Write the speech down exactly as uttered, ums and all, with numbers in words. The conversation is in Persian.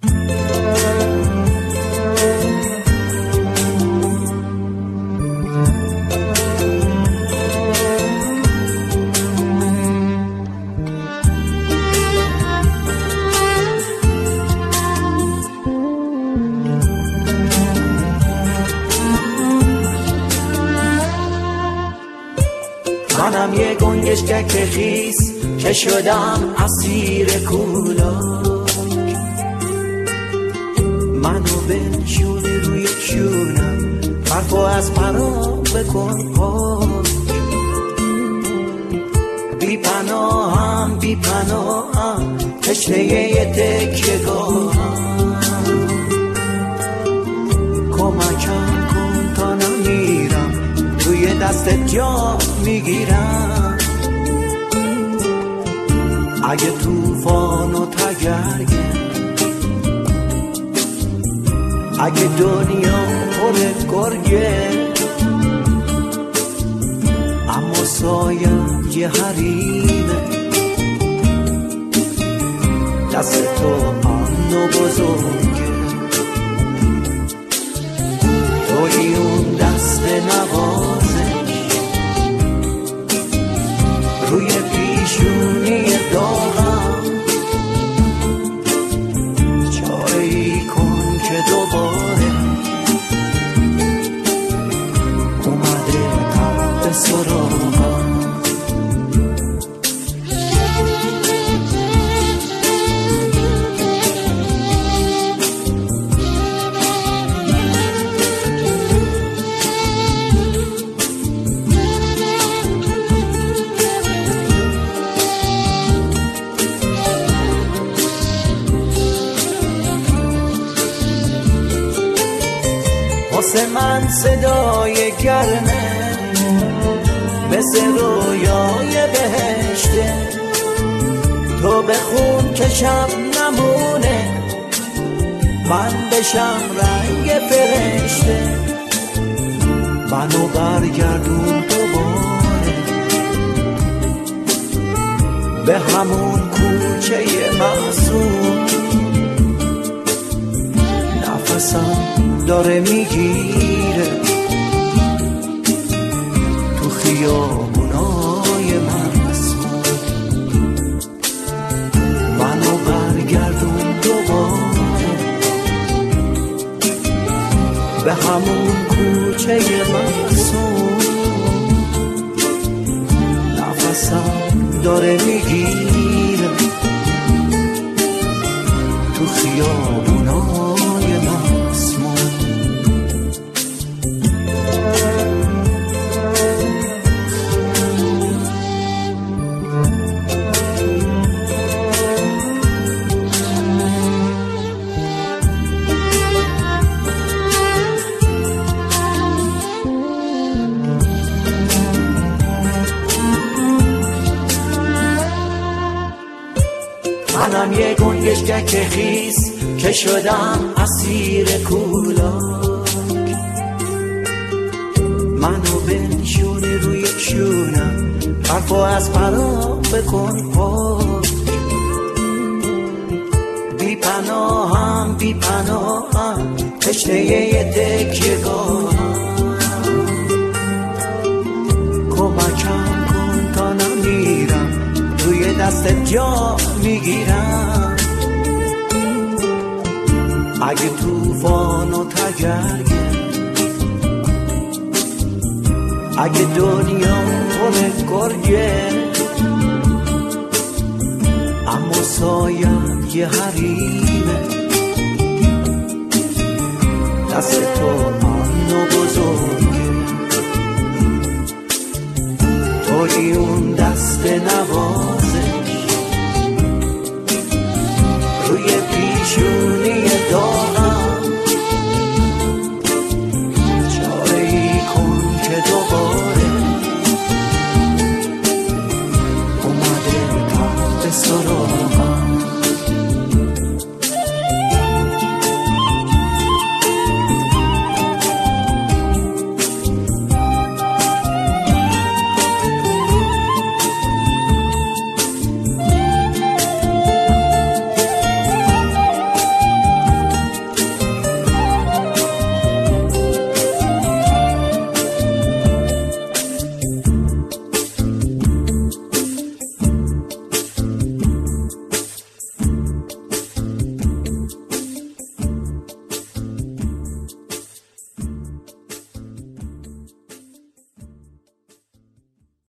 منم یه گنجشک خیس که شدم اسیر کولاک، منو بنشونی روی شونم، حرفو از پرام بکن پاک. بی پناهم بی پناهم تشنه یه تکیه‌گاهم، کمکم کن تا نمیرم، توی دستت جا میگیرم. اگه طوفان و تگرگه، اگه دنیا پر گرگه، اما سایم یه حریمه، دست تو امن و بزرگه. توی اون دست نوازش روی پیشونی داغم، چاره ای کن که دوباره اومده تحت سراغم. واسه من صدای گرمه، مثل رویای بهشته. تو بخون که شب نمونه، من بشم رنگ فرشته. منو برگردون دوباره به همون کوچه معصوم، نفسم داره میگیره تو خیابونای مسموم. منو برگردون دوباره به همون کوچه معصوم، نفسم داره میگیره تو خیابونای مسموم. منم یه گنجشک خیس که شدم اسیر کولاک، منو بنشونی روی شونم، حرفو از پرام بکن پاک. بی پناهم بی پناهم تشنه یه تکیه‌گاهم، کمکم کن تا نمیرم، توی دستت جا میگیرم. اگه طوفان و تگرگه، اگه دنیا پر گرگه، اما سایم یه حریمه، دست تو امن و بزرگه. توی اون دست نوازش روی پیشون